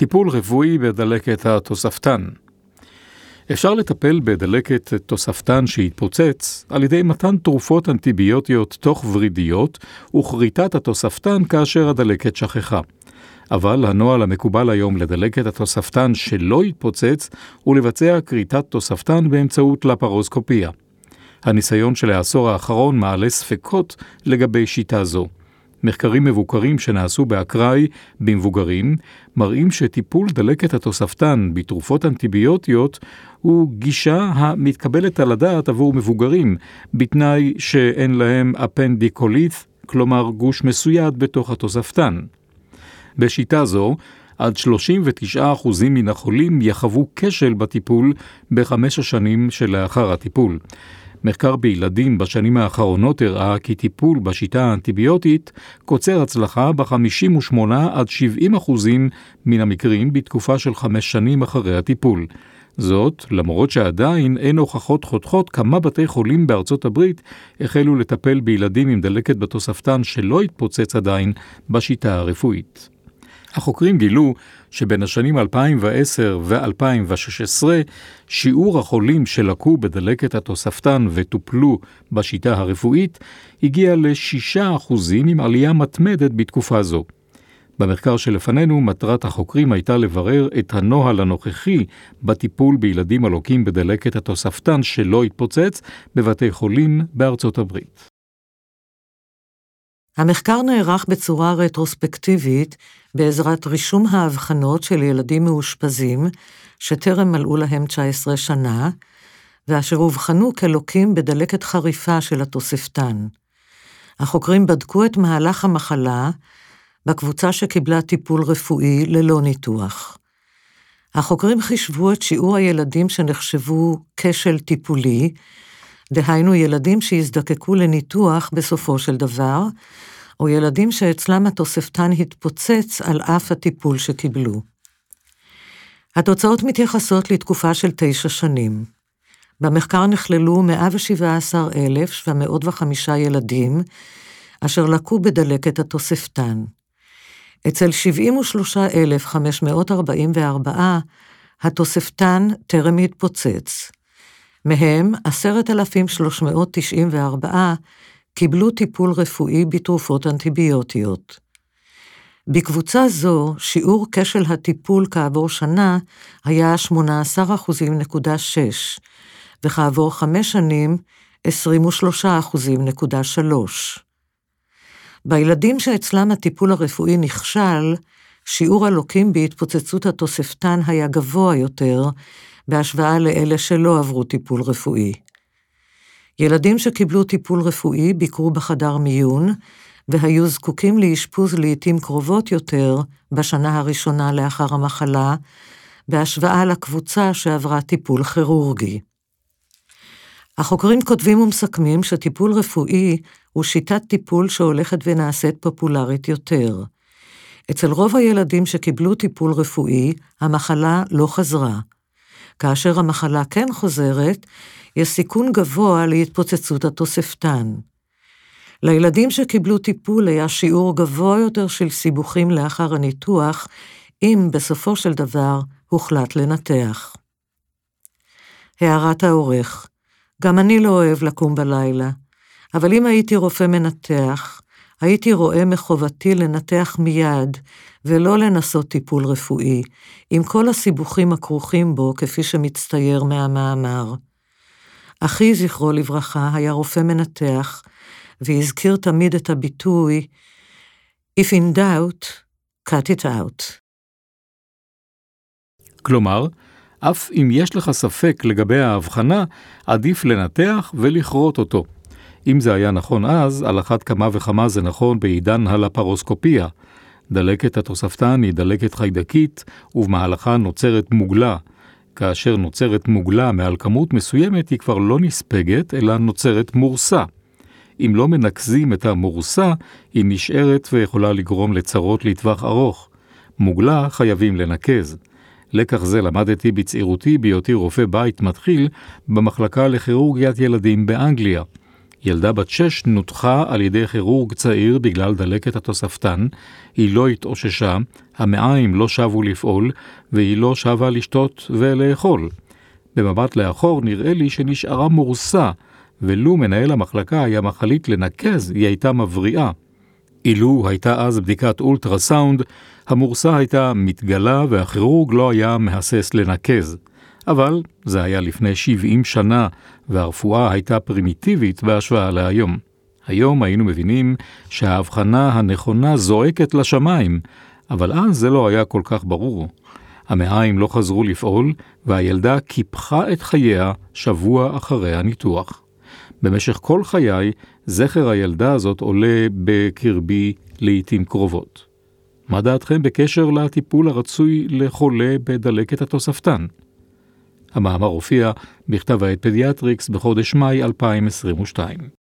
טיפול רפואי בדלקת התוספתן. אפשר לטפל בדלקת תוספתן שהתפוצץ על ידי מתן תרופות אנטיביוטיות תוך ורידיות וכריתת התוספתן כאשר הדלקת שכחה. אבל הנוהל המקובל היום לדלקת התוספתן שלא התפוצץ הוא לבצע כריתת תוספתן באמצעות לפרוסקופיה. הניסיון של העשור האחרון מעלה ספקות לגבי שיטה זו. מחקרים מבוקרים שנעשו באקראי במבוגרים מראים שטיפול דלקת התוספתן בתרופות אנטיביוטיות הוא גישה המתקבלת על הדעת עבור מבוגרים, בתנאי שאין להם אפנדיקוליט, כלומר גוש מסויד בתוך התוספתן. בשיטה זו, עד 39% מן החולים יחוו כשל בטיפול ב5 השנים שלאחר הטיפול. מחקר בילדים בשנים האחרונות הראה כי טיפול בשיטה האנטיביוטית קוצר הצלחה ב58 עד 70% מן המקרים בתקופה של 5 שנים אחרי הטיפול. זאת, למרות שעדיין אין הוכחות חותכות כמה בתי חולים בארצות הברית החלו לטפל בילדים עם דלקת בתוספתן שלא התפוצץ עדיין בשיטה הרפואית. החוקרים גילו שבין השנים 2010 ו-2016 שיעור החולים שלקו בדלקת התוספתן וטופלו בשיטה הרפואית הגיע ל6% עם עלייה מתמדת בתקופה זו. במחקר שלפנינו מטרת החוקרים הייתה לברר את הנוהל הנוכחי בטיפול בילדים הלוקים בדלקת התוספתן שלא התפוצץ בבתי חולים בארצות הברית. המחקר נערך בצורה רטרוספקטיבית בעזרת רישום ההבחנות של ילדים מאושפזים שטרם מלאו להם 19 שנה, ואשר הובחנו כלוקים בדלקת חריפה של התוספתן. החוקרים בדקו את מהלך המחלה בקבוצה שקיבלה טיפול רפואי ללא ניתוח. החוקרים חישבו את שיעור הילדים שנחשבו כשל טיפולי, דהיינו ילדים שהזדקקו לניתוח בסופו של דבר, או ילדים שאצלם התוספתן התפוצץ על אף הטיפול שקיבלו. התוצאות מתייחסות לתקופה של 9 שנים. במחקר נכללו 117,705 ילדים, אשר לקו בדלקת התוספתן. אצל 73,544 התוספתן טרם התפוצץ. מהם 10,394 קיבלו טיפול רפואי בתרופות אנטיביוטיות. בקבוצה זו, שיעור כשל הטיפול כעבור שנה היה 18.6%, וכעבור 5 שנים 23.3%. בילדים שאצלם הטיפול הרפואי נכשל, שיעור הלוקים בהתפוצצות התוספתן היה גבוה יותר, בהשוואה לאלה שלא עברו טיפול רפואי. ילדים שקיבלו טיפול רפואי ביקרו בחדר מיון, והיו זקוקים לאשפוז לעתים קרובות יותר בשנה הראשונה לאחר המחלה, בהשוואה לקבוצה שעברה טיפול כירורגי. החוקרים כותבים ומסכמים שטיפול רפואי הוא שיטת טיפול שהולכת ונעשית פופולרית יותר. אצל רוב הילדים שקיבלו טיפול רפואי, המחלה לא חזרה. כאשר המחלה כן חוזרת, יש סיכון גבוה להתפוצצות התוספתן. לילדים שקיבלו טיפול היה שיעור גבוה יותר של סיבוכים לאחר הניתוח, אם בסופו של דבר הוחלט לנתח. הערת העורך, גם אני לא אוהב לקום בלילה, אבל אם הייתי רופא מנתח, הייתי רואה מחובתי לנתח מיד, ולא לנסות טיפול רפואי, עם כל הסיבוכים הכרוכים בו כפי שמצטייר מהמאמר. אחי זכרו לברכה היה רופא מנתח, והזכיר תמיד את הביטוי, If in doubt, cut it out. כלומר, אף אם יש לך ספק לגבי ההבחנה, עדיף לנתח ולכרות אותו. אם זה היה נכון אז, על אחת כמה וכמה זה נכון בעידן הלפרוסקופיה. דלקת התוספתן היא דלקת חיידקית, ובמהלכה נוצרת מוגלה. כאשר נוצרת מוגלה מעל כמות מסוימת, היא כבר לא נספגת, אלא נוצרת מורסה. אם לא מנקזים את המורסה, היא נשארת ויכולה לגרום לצרות לטווח ארוך. מוגלה חייבים לנקז. לקח זה למדתי בצעירותי בהיותי רופא בית מתחיל במחלקה לכירורגיית ילדים באנגליה. ילדה בת 6 נותחה על ידי כירורג צעיר בגלל דלקת התוספתן, היא לא התאוששה, המעיים לא שבו לפעול, והיא לא שבה לשתות ולאכול. במבט לאחור נראה לי שנשארה מורסה, ולו מנהל המחלקה היה מחליט לנקז, היא הייתה מבריאה. אילו הייתה אז בדיקת אולטרסאונד, המורסה הייתה מתגלה והכירורג לא היה מהסס לנקז. אבל זה היה לפני 70 שנה, והרפואה הייתה פרימיטיבית בהשוואה להיום. היום היינו מבינים שההבחנה הנכונה זועקת לשמיים, אבל אז זה לא היה כל כך ברור. המעיים לא חזרו לפעול, והילדה קיפחה את חייה שבוע אחרי הניתוח. במשך כל חיי, זכר הילדה הזאת עולה בקרבי לעתים קרובות. מה דעתכם בקשר לטיפול הרצוי לחולה בדלקת התוספתן? המאמר הופיע בכתב העת פדיאטריקס בחודש מאי 2022.